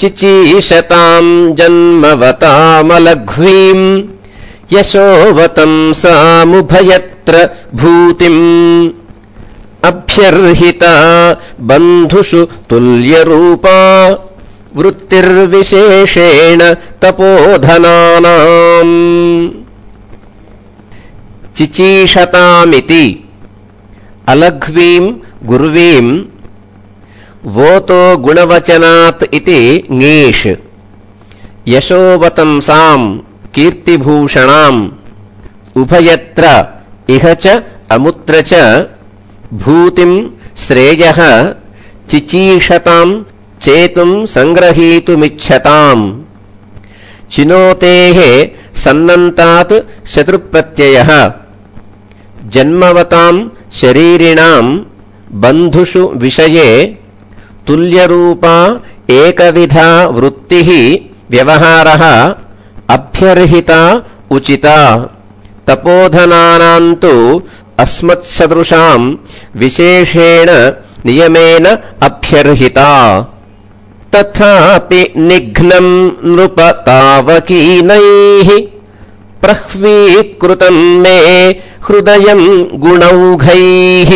చిచీషతాం జన్మవతామలఘ్వీం యశోవతం సాముభయత్ర భూతిం అభ్యర్హిత బంధుషు తుల్యరూపా వృత్తిర్విశేషేణ తపోధనానాం. చిచీషతామితి అలఘ్వీం గుర్వీం వోతో గుణవచనాత్ ఇతి ङीष् యశోవతంసాం కీర్తిభూషణాం ఉభయత్ర ఇహ చ అముత్ర చ భూతిం శ్రేయః చిచీషతాం చేతుం సంగ్రహీతుమిచ్చతాం. చినోతేః సన్నంతాత్ శత్రుప్రత్యయః జన్మవతాం శరీరిణాం బంధుషు విషయే తుల్యరూపా ఏకవిధా వృత్తిః వ్యవహారః అభ్యర్హిత ఉచిత. తపోధనానాంతు అస్మత్సదృశాం విశేషేణ నియమేన అభ్యర్హిత. తథాపి నిఘ్నం నృప తావకీనైః ప్రహ్వీకృతం మే హృదయం గుణౌఘైః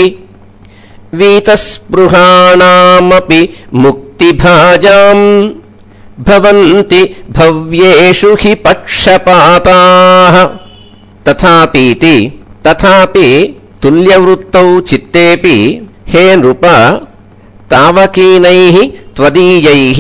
వీతస్పృహాణామపి ముక్తిభాజాం భవంతి భవ్యేషు హి పక్షపాతాః. తథాపీతి తథాపి తుల్యవృత్తౌ చిత్తేపి హే నృప తావకీనైః త్వదీయైః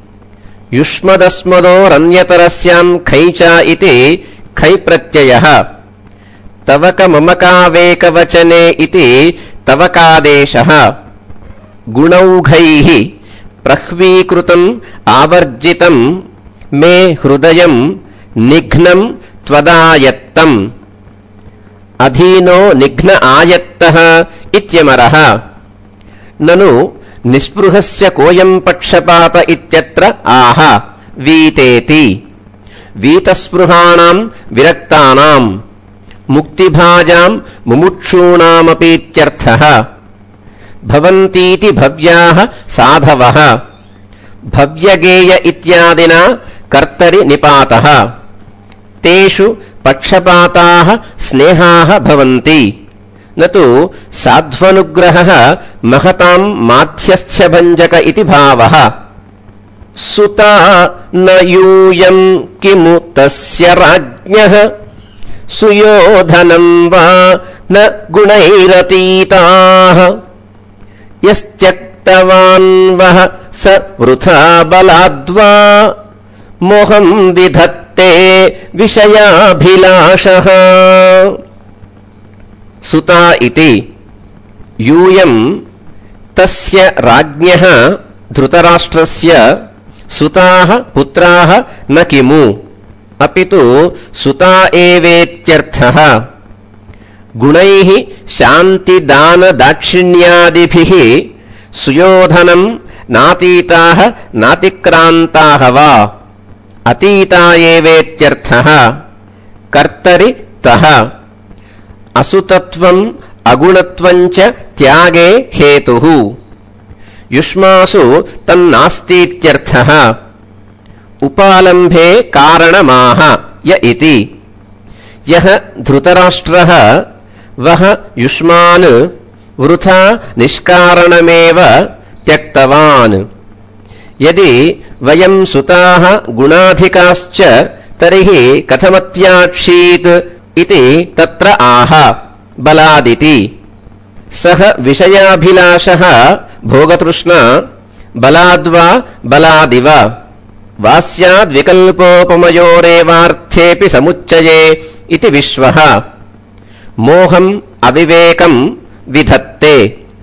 యుష్మదస్మదోరన్యతరస్యాం ఖై చ ఇతి ఖై ప్రత్యయః తవక మమకావేకవచనే ఇతి తవకాదేశః. గుణౌఘైః ప్రహ్వీకృతం ఆవర్జితం మే హృదయం నిఘ్నం త్వదాయత్తం. అధీనో నిఘ్న ఆయత్తః ఇత్యమరః. నను నిస్పృహస్య కోయం పక్షపాత ఇత్యత్ర ఆహ వీతేతి. వీతస్పృహాణాం విరక్తానాం ముక్తిభాజాం ముముక్షూణామపీత్యర్థః. భవంతీతి భవ్యాః సాధవః భవ్యగేయ ఇత్యాదినా కర్తరి నిపాతః. తేషు పక్షపాతాః స్నేహాః భవంతి. నతు సాధ్వనుగ్రహః మహతాం మాధ్యస్థ్యభంజక ఇతి భావః. సుతా న యూయం కిము తస్య రాజ్ఞః సుయోధనం వా న గుణైరతీతాః. యస్త్యక్తవాన్ వః స వృథా బలాద్వా మోహం విధత్తే విషయాభిలాషః. సుతా ఇతి యూయం తస్య రాజ్ఞః ధృతరాష్ట్రస్య సుతాః పుత్రాః న కిము అపితు సుతా ఏవేత్యర్థః. గుణైః శాంతిదానదాక్షిణ్యాదిభిః సుయోధనం నాతీతాః నాతిక్రాంతాః వా అతీతా ఏవేత్యర్థః. కర్తరి తః. అసుతత్వం అగుణత్వం చ త్యాగే హేతుః. యుష్మాసు తన్నాస్तीत्यर्थः. ఉపాలంభే కారణమాహ య ఇతి. యః ధృతరాష్ట్రः వః యుష్మాన్ వృథా నిష్కారణమేవ త్యక్తవాన్. యది వయం సుతాః గుణాధికాశ్చ తర్హి కథమత్యాక్షీత్ ఇతి తత్ర ఆహ బలాదితి. సహ విషయాభిలాషః భోగతృష్ణ బలాద్వా బలాదివ వా స్యాద్వికల్పోపమయోరేవార్థేపి సముచ్చయే ఇతి విశ్వః. మోహం అవివేకం విధత్తే.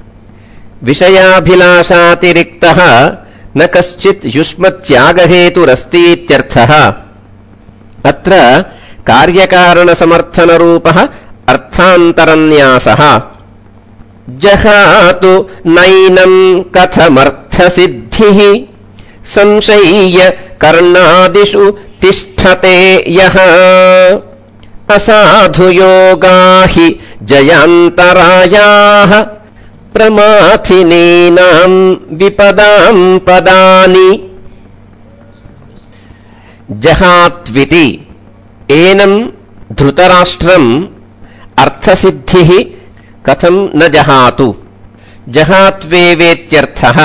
విషయాభిలాషాతిరిక్తః న కశ్చిత్ యుష్మత్యాగహేతురస్तीत्यर्थः. అత్ర కార్యకారణసమర్థనరూపः అర్థాంతరన్యాసः. జహాతు నైనం కథమర్థసిద్ధిః సంశయ్య కర్ణాదిషు తిష్ఠతే యః. అసాధుయోగా హి జయాంతరాయాః ప్రమాథినీనాం విపదాం పదాని. जहात्विति एनं धृतराष्ट्रम् अर्थसिद्धिः कथं न जहातु जहात्वेवेत्यर्थः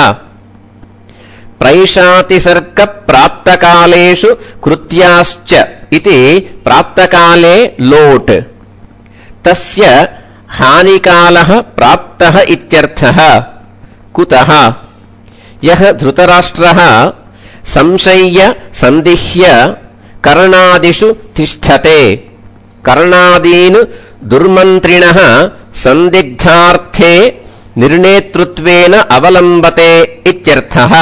प्रैषातिसर्गप्राप्तकालेषु कृत्याश्च इति प्राप्तकाले लोट् तस्य हानिकालः प्राप्तः इत्यर्थः कुतः यः धृतराष्ट्रः संशय्य सन्दिह्य कर्णादिषु तिष्ठते कर्णादीन् दुर्मन्त्रिणः सन्दिग्धार्थे निर्णेतृत्वेन अवलम्बते इत्यर्थः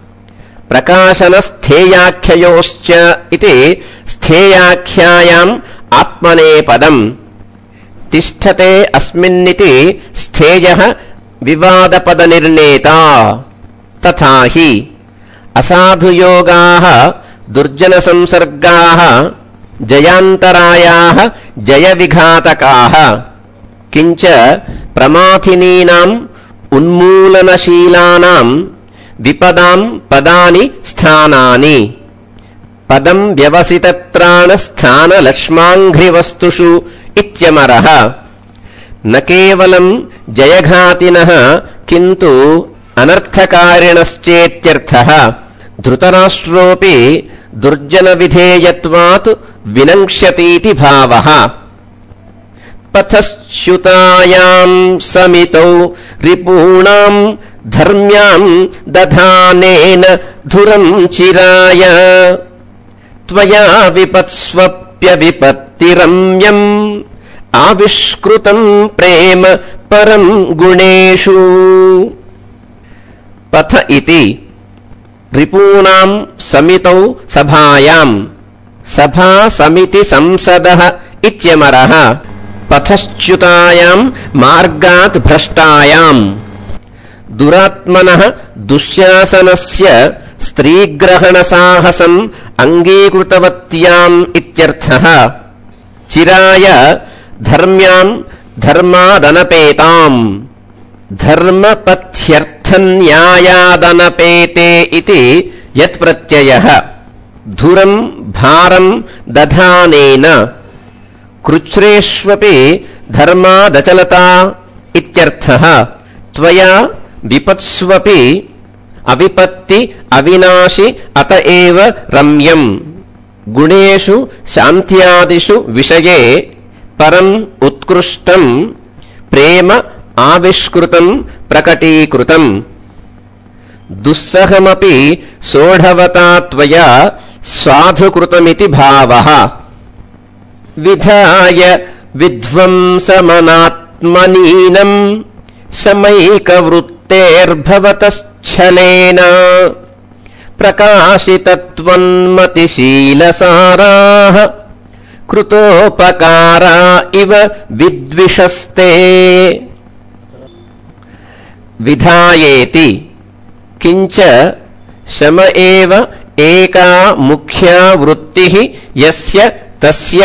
प्रकाशनस्थेयाख्ययोश्च इति स्थेयाख्यायाम् आत्मनेपदम् तिष्ठते अस्मिन्निति स्थेयः विवादपदनिर्णेता तथा हि असाधुयोगाः दुर्जनसंसर्गाः जयान्तरायाः जयविघातकाः किञ्च प्रमाथिनीनाम् उन्मूलनशीलानाम् विपदाम् पदानि स्थानानि पदम् व्यवसितत्राणस्थानलक्ष्माङ्घ्रिवस्तुषु इत्यमरः न केवलम् जयघातिनः किन्तु अनर्थकारिणश्चेत्यर्थः धृतराष्ट्रोऽपि दुर्जनविधेयत्वात् विनङ्क्ष्यतीति भावः पथश्च्युतायाम् समितौ रिपूणाम् धर्म्याम् दधानेन धुरम् चिराय त्वया विपत्स्वप्यविपत्तिरम्यम् आविष्कृतम् प्रेम परम् गुणेषु पथ इति रिपूणाम् समितौ सभायाम् सभा समिति संसदः इत्यमरः पथश्च्युतायाम् मार्गात् भ्रष्टायाम् दुरात्मनः दुःशासनस्य स्त्रीग्रहणसाहसम् अङ्गीकृतवत्याम् इत्यर्थः चिराय धर्म्याम् धर्मादनपेताम् धर्मपथ्यर्थन्यायादनपेते इति यत्प्रत्ययः धुरम् भारम् दधानेन कृच्छ्रेष्वपि धर्मादचलता इत्यर्थः त्वया विपत्स्वपि अविपत्ति अविनाशि अत एव रम्यम् गुणेषु शान्त्यादिषु विषये परम् उत्कृष्टम् प्रेम आविष्कृतम् प्रकटीकृतम् दुस्सहमपि सोढवता त्वया साधुकृतमिति भावः विधाय विध्वंसमनात्मनीनम् शमैकवृत्तेर्भवतश्छलेन प्रकाशितत्वन्मतिशीलसाराः कृतोपकारा इव विद्विषस्ते विधायेति किञ्च शम एव एका मुख्या वृत्तिः यस्य तस्य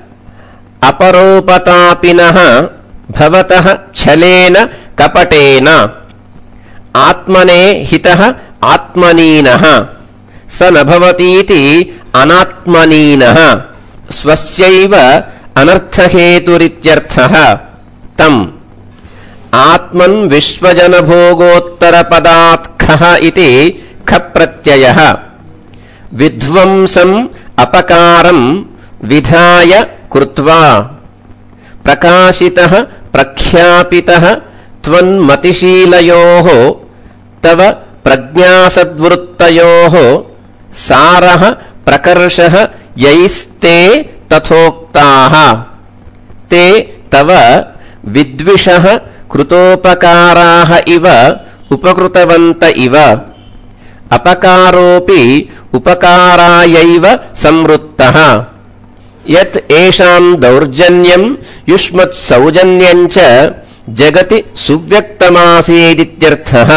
अपरोपतापिनः भवतः छलेन कपटेन आत्मने हितः आत्मनीनः स न भवतीति अनात्मनीनः स्वस्यैव अनर्थहेतुरित्यर्थः तम् आत्मन् विश्वजनभोगोत्तरपदात् खः इति खप्रत्ययः विध्वंसम् अपकारम् विधाय कृत्वा प्रकाशितः प्रख्यापितः त्वन्मतिशीलयोः तव प्रज्ञासद्वृत्तयोः सारः प्रकर्षः यैस्ते तथोक्ताः ते तव विद्विषः कृतोपकाराः इव उपकृतवन्त इव अपकारोऽपि उपकारायैव संवृत्तः यत् एषाम् दौर्जन्यम् युष्मत्सौजन्यम् च जगति सुव्यक्तमासीदित्यर्थः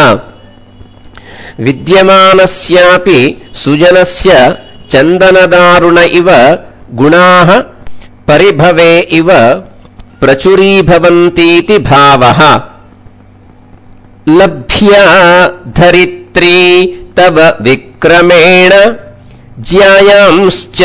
विद्यमानस्यापि सुजनस्य चन्दनदारुण इव गुणाः परिभवे इव प्रचुरीभवन्तीति भावः लभ्या धरित्री तव विक्रमेण జ్యాయాంశ్చ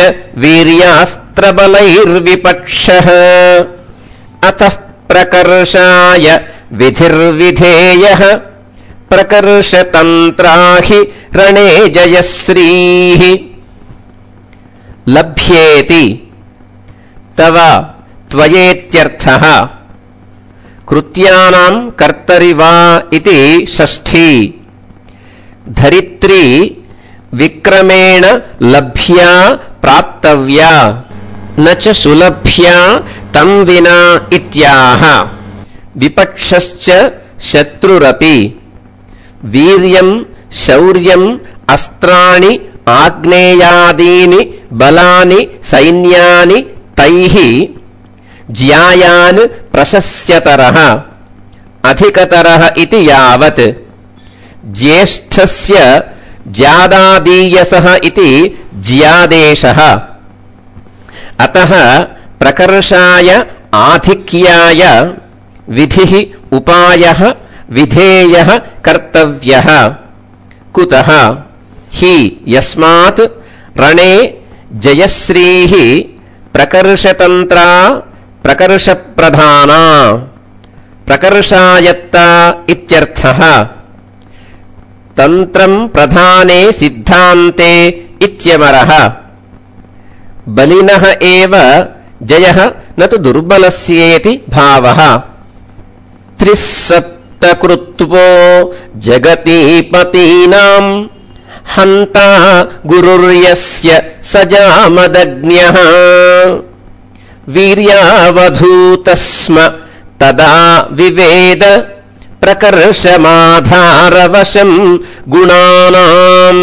వీర్యాస్త్రబలైర్విపక్షః అతః ప్రకర్షాయ విధిర్విధేయః ప్రకర్షతంత్రాహి రణే జయశ్రీః. లభ్యేతి తవ త్వయేత్యర్థః. కృత్యానాం కర్తరి వా ఇతి షష్ఠీ. ధరిత్రీ విక్రమేణ లభ్యా ప్రాప్తవ్యా న చ సులభ్యా తం వినా ఇత్యాహ. విపక్షశ్చ శత్రురపి. వీర్యం శౌర్యం అస్త్రాణి ఆగ్నేయాదీని బలాని సైన్యాని తైః జ్యాయాన్ ప్రశస్యతరః అధికతరః ఇతి యావత్. జ్యేష్ఠస్య జ్యాదాదీయసః ఇతి జ్యాదేశః. అతః ప్రకర్షాయ ఆధిక్యాయ విధిః ఉపాయః విధేయః కర్తవ్యః. కుతః హి యస్మాత్ రణే జయశ్రీః ప్రకర్షతంత్రా ప్రకర్షప్రధానా ప్రకర్షాయత్తా ఇత్యర్థః. తంత్రం ప్రధానే సిద్ధాంతే ఇత్యమరః. బలినః ఏవ జయః నతు దుర్బలస్యేతి భావః. త్రిస్సప్తకృత్వో జగతీపతీనాం హంతా గురుర్యస్య సజామదగ్న్యః. వీర్యావధూతస్మ తదా వివేద ప్రకర్షమాధారవశం గుణానాం.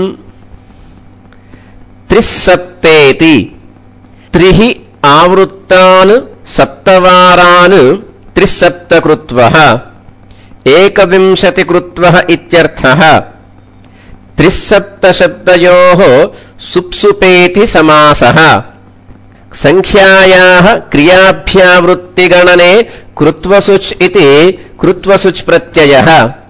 త్రిస్సప్తేతి. త్రిః ఆవృత్తాన్ సప్తవారాన్ త్రిస్సప్తకృత్వః. ఏకవింశతికృత్వః ఇత్యర్థః. త్రిస్సప్తశబ్దయోః సుప్సుపేతి సమాసః. సంఖ్యాయాః క్రియాభ్యావృత్తిగణనే కృత్వసుచ్ ఇతి కృత్వసుచ్ ప్రత్యయః.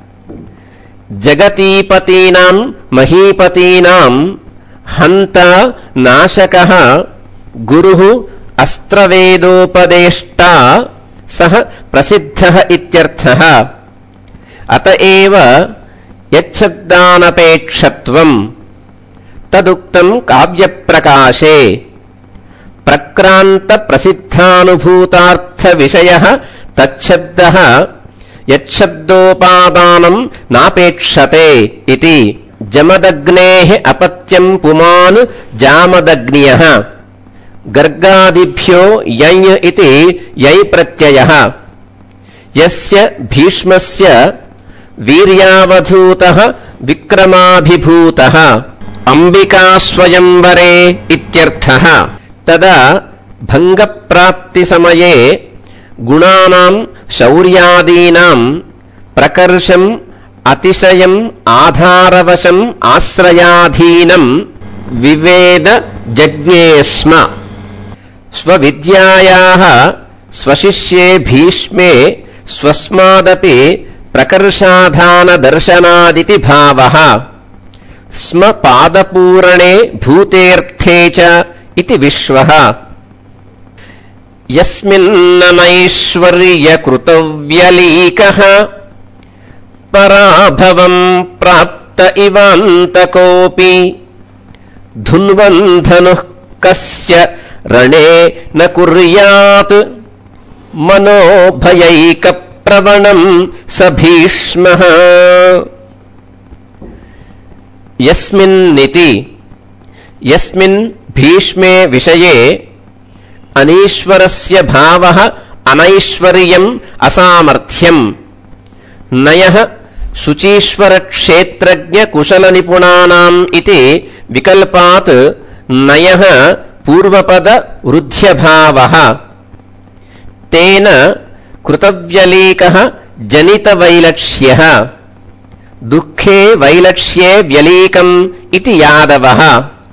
జగతీపతీనాం మహీపతీనాం హంత నాశకః గురుః అస్త్రవేదోపదేష్టా సః ప్రసిద్ధః ఇత్యర్థః. అత ఏవ యచ్చబ్దానపేక్షత్వం తదుక్తం కావ్యప్రకాశే. ప్రక్రాంత ప్రసిద్ధానుభూతార్థ విషయః తచ్చబ్దః యచ్చబ్దోపాదానం నాపేక్షతే ఇతి. జమదగ్నేః అపత్యం పుమాన్ జామదగ్న్యః. గర్గాదిభ్యో యయ్ ఇతి యయ్ ప్రత్యయః. యస్య భీష్మస్య వీర్యావధూతః విక్రమాభిభూతః అంబికా స్వయంవరే ఇత్యర్థః. తదా భంగప్రాప్తి సమయే గుణానాం శౌర్యాదీనాం ప్రకర్షం అతిశయం ఆధారవశం ఆశ్రయాధీనం వివేద జజ్ఞే స్మ. స్వవిద్యాయాః స్వశిష్యే భీష్మే స్వస్మాదపి ప్రకర్షాధానదర్శనాదితి భావః. స్మ పాదపూరణే భూతేర్థే చ ఇతి విశ్వః. యస్మిన్ననైశ్వర్యకృతవ్యలీకః పరాభవం ప్రాప్త ఇవాంతకోపి ధున్వన్ధనుః కస్య రణే న కుర్యాత్ మనోభయైక ప్రవణం స భీష్మః. యస్మిన్నితి. యస్మిన్ భీష్మే విషయే అనీశ్వరస్య భావః అనైశ్వర్యం అసామర్థ్యం. నయః శుచీశ్వర క్షేత్రజ్ఞ కుశల నిపుణానాం ఇతి వికల్పాత్ నయః పూర్వపద వృద్ధ్యభావః. తేన కృతవ్యలీకః జనిత వైలక్ష్యః. దుఃఖే వైలక్ష్యే వ్యలీకం ఇతి యాదవః.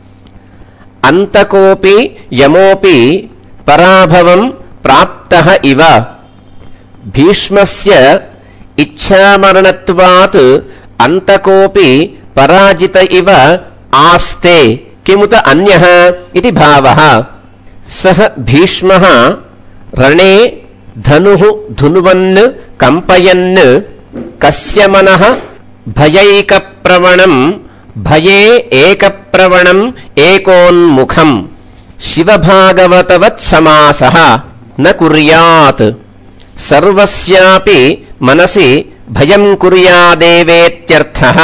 అంతకోపి యమోపి పరాభవం ప్రాప్తః ఇవ. భీష్మస్య ఇచ్ఛామరణత్వాత్ అంతకోపి పరాజిత ఇవ ఆస్తే किमुत अन्यः इति भावः। सः भीष्मः रणे धनुः धुन्वन् कम्पयन् कस्य मनः भयैकप्रवणम् भये एकप्रवणम् एकोन्मुखम् शिवभागवतवत् समासः न कुर्यात्। सर्वस्यापि मनसि भयं कुर्यादेवेत्यर्थः।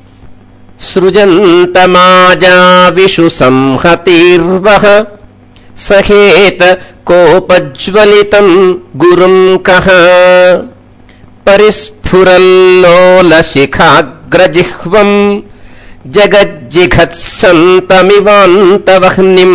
सृजन्तमाजाविषु संहतीर्वः सहेत कोपज्वलितम् गुरुम् कः परिस्फुरल्लोलशिखाग्रजिह्वम् जगज्जिघत्सन्तमिवान्तवह्निम्।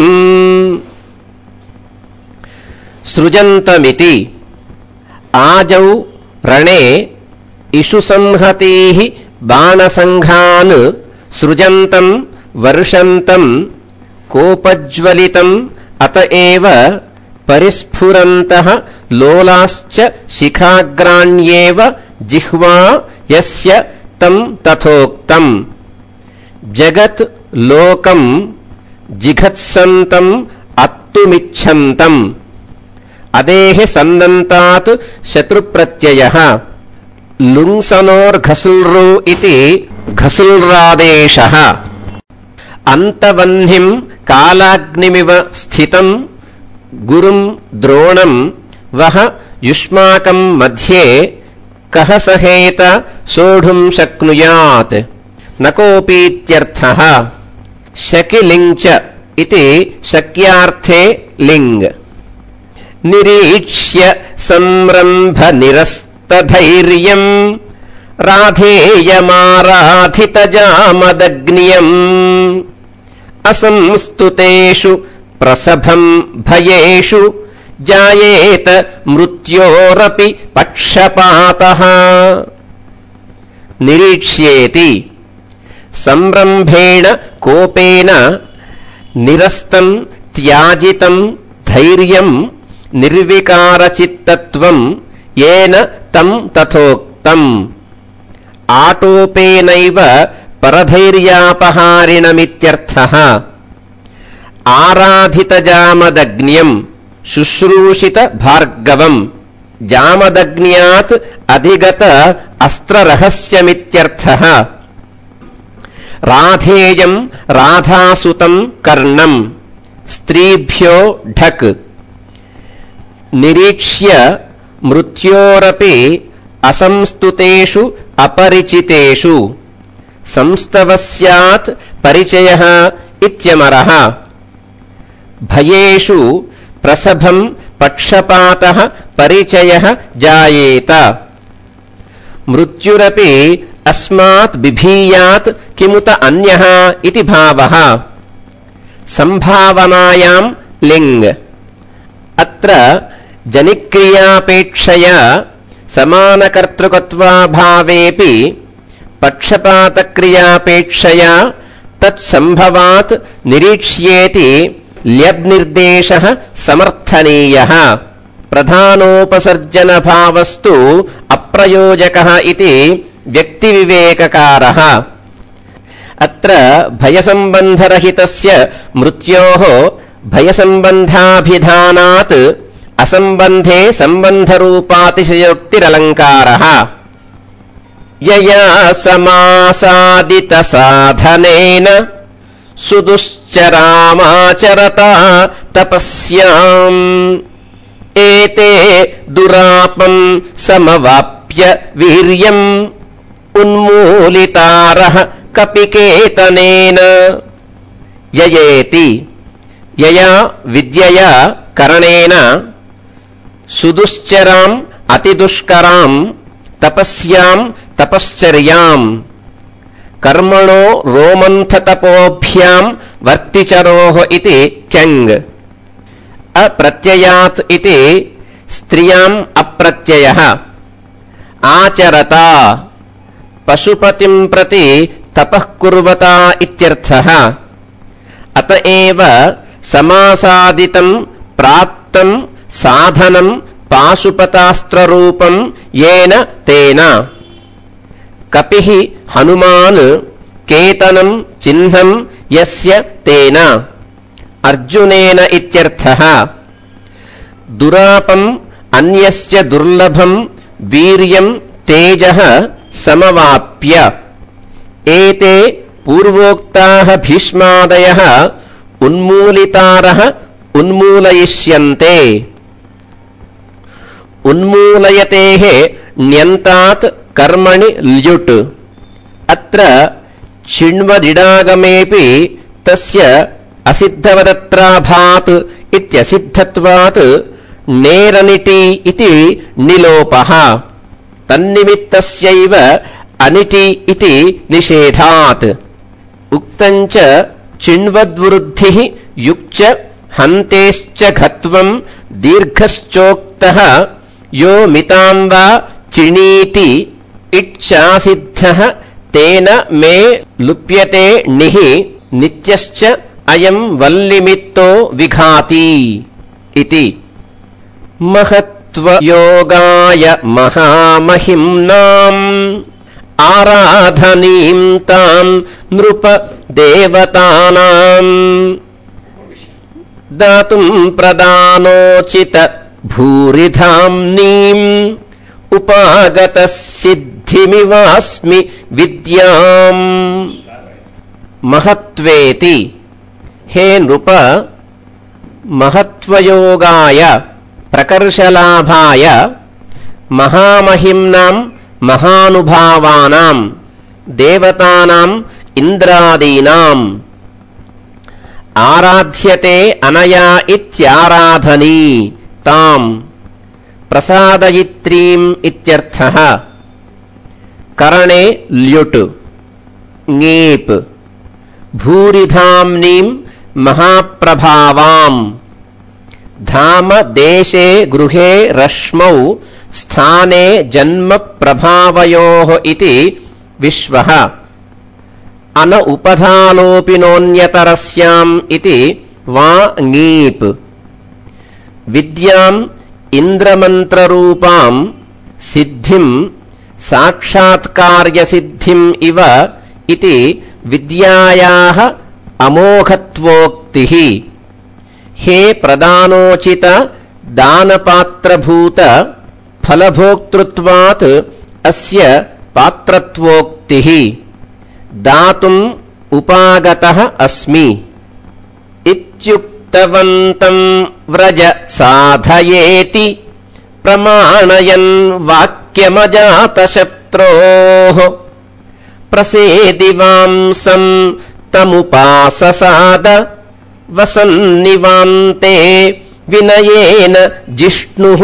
सृजन्तमिति आजौ रणे इषु संहतीः बाणसङ्घान् सृजन्तम् वर्षन्तम् कोपज्वलितम् अत एव परिस्फुरन्तः लोलाश्च शिखाग्राण्येव जिह्वा यस्य तम् तथोक्तम्। जगत् लोकम् जिघत्सन्तम् अत्तुमिच्छन्तम्। अदेः सन्नन्तात् शत्रुप्रत्ययः। लुङ्सनोर्घसुल्रु इति घसुल्रादेशः। अन्तवह्निम् कालाग्निमिव स्थितम् गुरुम् द्रोणम् वः युष्माकम् मध्ये कः सहेत सोढुम् शक्नुयात् न कोऽपीत्यर्थः। शकिलिङ् च इति शक्यार्थे लिङ्। निरीक्ष्य संरम्भनिरस्तधैर्यम् राधेयमाराधितजामदग्नियम् असंस्तुतेषु प्रसभम् भयेषु जायेत मृत्योरपि पक्षपातः। निरीक्ष्येति संरम्भेण कोपेन निरस्तम् त्याजितम् धैर्यम् निर्विकारचित्तत्वम् येन तम् तथोक्तम्। आटोपेनैव परधैर्यापहारिणमित्यर्थः। आराधितजामदग्न्यम् शुश्रूषित भार्गवम् जामदग्न्यात् अधिगत अस्त्ररहस्यमित्यर्थः। राधेयम् राधासुतम् कर्णम् स्त्रीभ्यो ढक्। निरीक्ष्य मृत्योरपि असंस्तुतेषु अपरिचितेषु संस्तवस्यात् परिचयः इत्यमरः। भयेषु प्रसभम् पक्षपातः परिचयः जायेत। मृत्युरपि अस्मात् बिभीयात् किमुत अन्यः इति भावः। संभावनायाम् लिङ्। अत्र जनिक्रियापेक्षया समानकर्तृकत्वाभावेऽपि पक्षपातक्रियापेक्षया तत्सम्भवात् निरीक्ष्येति ल्यब्निर्देशः समर्थनीयः। प्रधानोपसर्जनभावस्तु अप्रयोजकः इति व्यक्तिविवेककारः। अत्र भयसम्बन्धरहितस्य मृत्योः भयसम्बन्धाभिधानात् असम्बन्धे सम्बन्धरूपातिशयोक्तिरलङ्कारः। यया समासादितसाधनेन सुदुश्चरामाचरता तपस्याम् एते दुरापम् समवाप्य वीर्यम् उन्मूलितारः कपिकेतनेन। ययेति यया विद्यया करणेन सुदुश्चराम् अतिदुष्कराम् तपस्याम् तपश्चर्याम् कर्मणो रोमन्थतपोभ्याम् वर्तिचरोः इति क्यङ्। अप्रत्ययात् इति स्त्रियाम् अप्रत्ययः। आचरता पशुपतिम् प्रति तपः कुर्वता इत्यर्थः। अत एव समासादितम् प्राप्तम् साधनम् पाशुपतास्त्ररूपम् येन तेन। कपिः हनुमान् केतनम् चिह्नम् యస్య తేన అర్జునేన ఇత్యర్థః. దురాపం అన్యస్య దుర్లభం వీర్యం తేజః సమవాప్య ఏతే పూర్వోక్తాః భీష్మాదయః ఉన్మూలితారః ఉన్మూలయిష్యంతే. ఉన్మూలయతేః న్యంతాత్ కర్మణి ల్యుట్. అత్ర చిణ్వదిడాగమేపి తస్య అసిద్ధవదత్రాభాత్ ఇత్యసిద్ధత్వాత్ నేరనిటి ఇతి నిలోపః. తన్నిమిత్తస్యైవ అనిటి ఇతి నిషేధాత్. ఉక్తంచ చిణ్వద్వృద్ధిః యుక్చ హంతేశ్చ ఘత్వం దీర్ఘశ్చోక్తః యో మితాం వా చిణీతి ఇచ్చాసిద్ధః తేన మే లుప్యతే నిః నిత్యశ్చ అయం వల్లిమిత్తో విఘాతి ఇతి. మహత్వయోగాయ మహామహిమ్నాం ఆరాధనీం తాం నృప దేవతానాం దాతుం ప్రదానోచిత భూరిధామ్నీం ఉపాగత సిద్ధిమివాస్మి విద్యాం. మహత్వేతి హే నృప, మహత్వయోగాయ ప్రకర్షలాభాయ మహామహిమ్నాం మహానుభావానాం దేవతానాం ఇంద్రాదీనాం ఆరాధ్యతే అనయా ఇత్యారాధనీ తాం ప్రసాదయిత్రీం ఇత్యర్థః. కరణే ల్యుట్ ङीप्. భూరిధామ్నీం మహాప్రభావాం. ధామ దేశే గృహే రశ్మౌ స్థానే జన్మ ప్రభావయోః ఇతి విశ్వః. అన ఉపధాలోపినోన్యతరస్యాం ఇతి వా ङीप्. విద్యాం ఇంద్రమంత్రరూపాం సిద్ధిం సాక్షాత్కార్యసిద్ధిం ఇవ ఇతి విద్యాయాః అమోఘత్వోక్తిః. హే ప్రదానోచిత దానపాత్రభూత ఫలభోక్తృత్వాత్ అస్య పాత్రత్వోక్తిః. దాతుం ఉపాగతః అస్మి ఇత్యుక్తవంతం వ్రజ సాధయేతి ప్రమాణయన్ వాక్యమజాతశత్రోః. ప్రసేది వాంసం తముపాససాద వసన్నివాంతే వినయేన జిష్ణుః.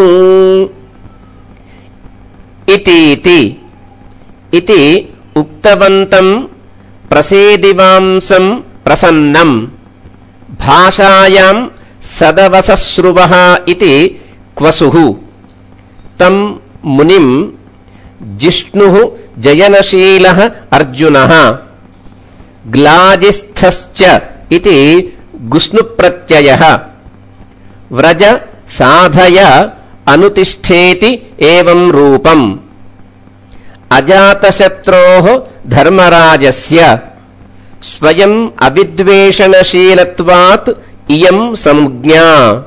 ఇతీతి ఇతి ఉక్తవంతం ప్రసేదివాంసం ప్రసన్నం. భాషాయాం సదవసశ్రువః ఇతి క్వసుః. తం మునిం జిష్ణుః జయనశీలః అర్జునః. గ్లాజిస్థశ్చ ఇతి గుష్ణుప్రత్యయః. వ్రజ సాధయ అనుతిష్ఠేతి ఏవం రూపం. అజాతశత్రోః ధర్మరాజస్య స్వయం అవిద్వేషణశీలత్వాత్ ఇయం సంజ్ఞా.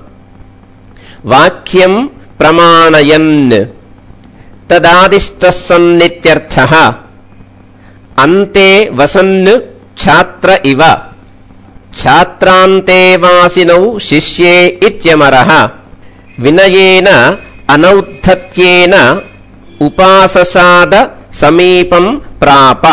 వాక్యం ప్రమాణయన్ తదాదిష్టః సన్నిత్యర్థః. అంతే వసన్ ఛాత్ర ఇవ. ఛాత్రాంతే వాసినౌ శిష్యే ఇత్యమరః. వినయేన అనౌద్ధత్యేన ఉపాససాద సమీపం ప్రాప.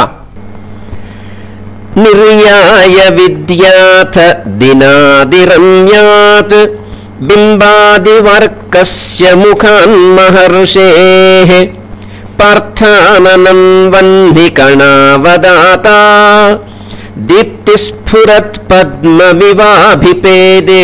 నిర్యాయ విద్యాథ దినాదిరమ్యాత్ బింబాదివర్కస్య ముఖాన్మహర్షేః. పార్థాననం వన్నికణావదాతా దీప్తిస్ఫురత్ పద్మమివాభిపేదే.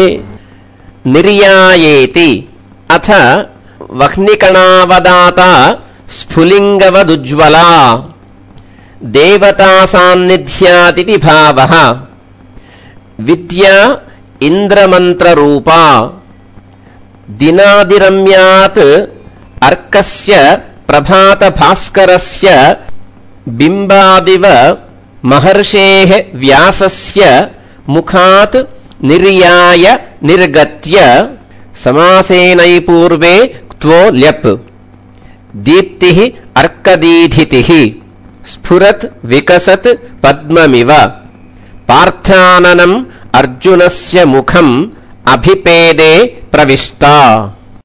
నిర్యాయేతి అథ వహ్నికణావదాతా స్ఫులింగవదుజ్వలా. దేవతా సాన్నిధ్యాతిథి భావః. విద్యా ఇంద్రమంత్రరూపా. దినాదిరమ్యాత్ అర్కస్య ప్రభాత భాస్కరస్య బింబాదివ महर्षेः व्यासस्य मुखात् निर्याय निर्गत्य समासेनैपूर्वे क्त्वो ल्यप् दीप्तिः अर्कदीधितिः स्फुरत् विकसत् पद्ममिव पार्थाननम् अर्जुनस्य मुखम् अभिपेदे प्रविष्टा।